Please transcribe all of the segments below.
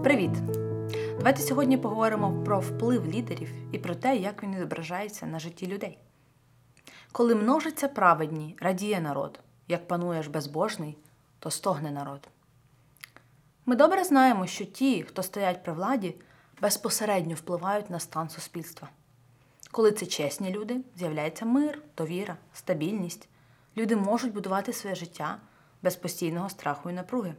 Привіт! Давайте сьогодні поговоримо про вплив лідерів і про те, як він відображається на житті людей. Коли множаться праведні, радіє народ, як панує ж безбожний, то стогне народ. Ми добре знаємо, що ті, хто стоять при владі, безпосередньо впливають на стан суспільства. Коли це чесні люди, з'являється мир, довіра, стабільність. Люди можуть будувати своє життя без постійного страху і напруги.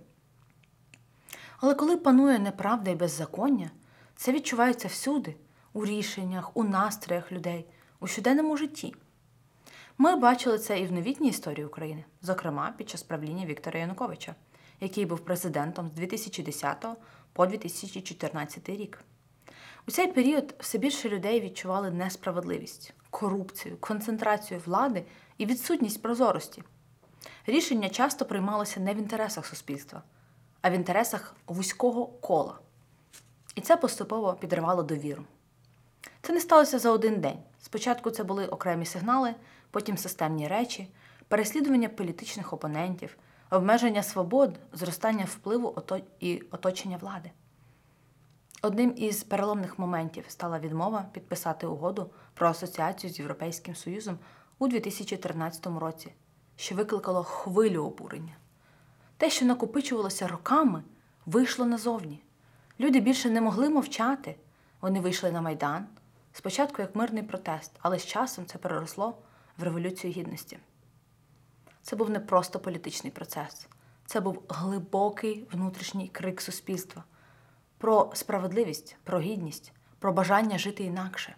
Але коли панує неправда і беззаконня, це відчувається всюди – у рішеннях, у настроях людей, у щоденному житті. Ми бачили це і в новітній історії України, зокрема під час правління Віктора Януковича, який був президентом з 2010 по 2014 рік. У цей період все більше людей відчували несправедливість, корупцію, концентрацію влади і відсутність прозорості. Рішення часто приймалося не в інтересах суспільства, а в інтересах вузького кола. І це поступово підривало довіру. Це не сталося за один день. Спочатку це були окремі сигнали, потім системні речі, переслідування політичних опонентів, обмеження свобод, зростання впливу і оточення влади. Одним із переломних моментів стала відмова підписати угоду про асоціацію з Європейським Союзом у 2013 році, що викликало хвилю обурення. Те, що накопичувалося роками, вийшло назовні. Люди більше не могли мовчати. Вони вийшли на Майдан, спочатку як мирний протест, але з часом це переросло в Революцію Гідності. Це був не просто політичний процес. Це був глибокий внутрішній крик суспільства про справедливість, про гідність, про бажання жити інакше.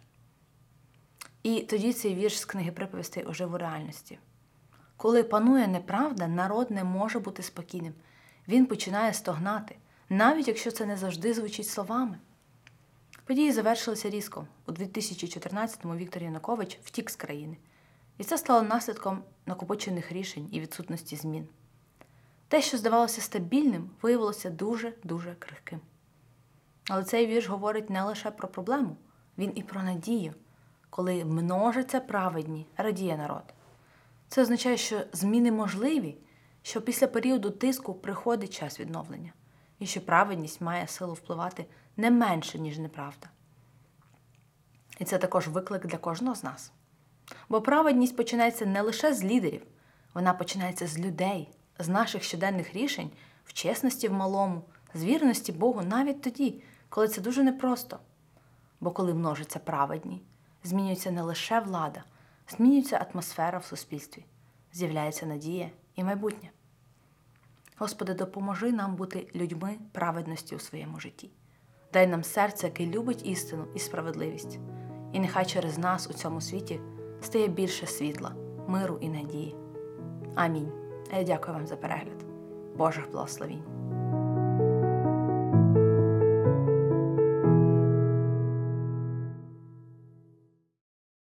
І тоді цей вірш з книги приповістей ожив у реальності. Коли панує неправда, народ не може бути спокійним. Він починає стогнати, навіть якщо це не завжди звучить словами. Події завершилися різко. У 2014-му Віктор Янукович втік з країни. І це стало наслідком накопичених рішень і відсутності змін. Те, що здавалося стабільним, виявилося дуже-дуже крихким. Але цей вірш говорить не лише про проблему, він і про надію. Коли множаться праведні, радіє народ. Це означає, що зміни можливі, що після періоду тиску приходить час відновлення, і що праведність має силу впливати не менше, ніж неправда. І це також виклик для кожного з нас. Бо праведність починається не лише з лідерів, вона починається з людей, з наших щоденних рішень, в чесності в малому, з вірності Богу навіть тоді, коли це дуже непросто. Бо коли множаться праведні, змінюється не лише влада, змінюється атмосфера в суспільстві, з'являється надія і майбутнє. Господи, допоможи нам бути людьми праведності у своєму житті. Дай нам серце, яке любить істину і справедливість. І нехай через нас у цьому світі стає більше світла, миру і надії. Амінь. А я дякую вам за перегляд. Божих благословінь.